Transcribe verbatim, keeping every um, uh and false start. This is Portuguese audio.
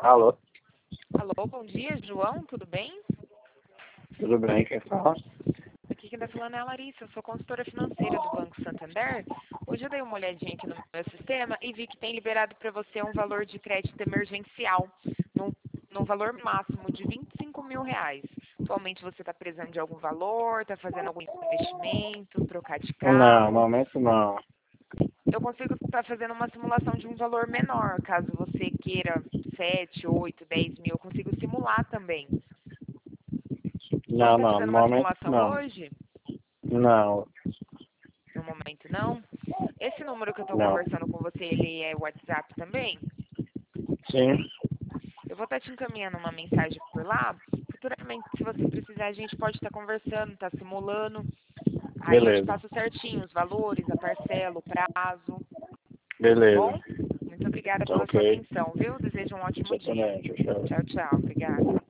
Alô, Alô, bom dia, João, tudo bem? tudo bem? Quem fala? Aqui quem está falando é a Larissa, eu sou consultora financeira do Banco Santander. Hoje eu dei uma olhadinha aqui no meu sistema e vi que tem liberado para você um valor de crédito emergencial, num, num valor máximo de vinte e cinco mil reais. Atualmente você está precisando de algum valor, está fazendo algum investimento, trocar de Não, no carro. momento não. Eu consigo estar fazendo uma simulação de um valor menor, caso você queira sete, oito, dez mil, eu consigo simular também. Posso Não, estar não, fazendo no uma momento simulação não. hoje? Não, No momento não. Esse número que eu estou não. conversando com você, ele é WhatsApp também? Sim, Eu vou estar te encaminhando uma mensagem por lá. Futuramente, se você precisar, a gente pode estar conversando, estar simulando. Aí eu te beleza. passo certinho os valores, a parcela, o prazo. Tá Beleza. bom? Muito obrigada Tá pela sua ok. atenção, viu? Desejo um ótimo dia. Exatamente, tchau. Tchau, tchau. Obrigada.